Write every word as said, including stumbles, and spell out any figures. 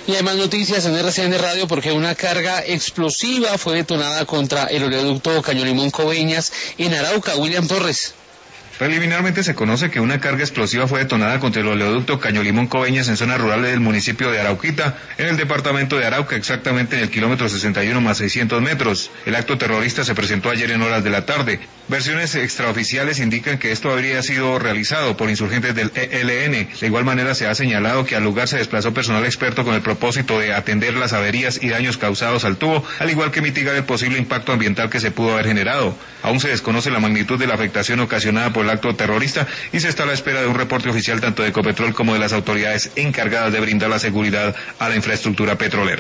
Y hay más noticias en R C N Radio porque una carga explosiva fue detonada contra el oleoducto Caño Limón Coveñas en Arauca. William Torres. Preliminarmente se conoce que una carga explosiva fue detonada contra el oleoducto Caño Limón Coveñas en zonas rurales del municipio de Arauquita, en el departamento de Arauca, exactamente en el kilómetro sesenta y uno más seiscientos metros. El acto terrorista se presentó ayer en horas de la tarde. Versiones extraoficiales indican que esto habría sido realizado por insurgentes del E L N. De igual manera se ha señalado que al lugar se desplazó personal experto con el propósito de atender las averías y daños causados al tubo, al igual que mitigar el posible impacto ambiental que se pudo haber generado. Aún se desconoce la magnitud de la afectación ocasionada por el acto terrorista y se está a la espera de un reporte oficial tanto de Ecopetrol como de las autoridades encargadas de brindar la seguridad a la infraestructura petrolera.